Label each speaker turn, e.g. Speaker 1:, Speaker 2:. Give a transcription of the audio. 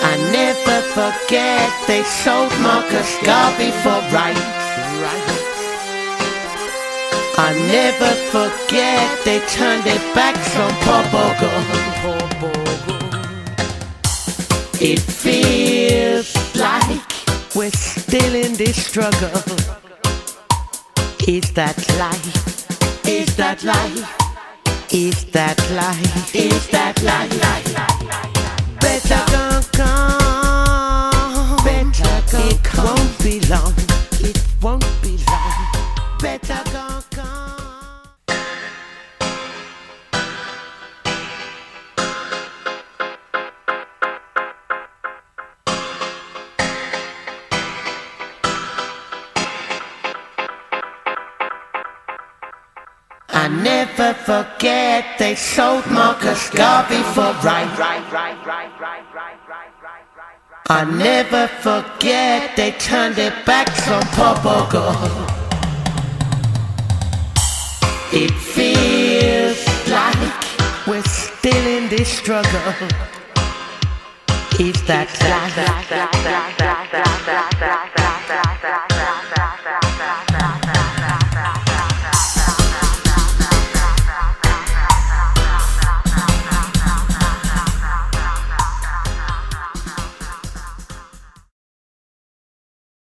Speaker 1: I never forget they sold Marcus Garvey for rights. I never forget they turned their backs on Paul Bogle. It feels like we're still in this struggle. Is that life? Is that life? Is that life? Is that life? Better come. Better come. It won't be long. It won't be long. Better come. I never forget they sold Marcus Garvey for rights. I never forget they turned their backs on Paul Bogle. It feels like we're still in this struggle. Is that life?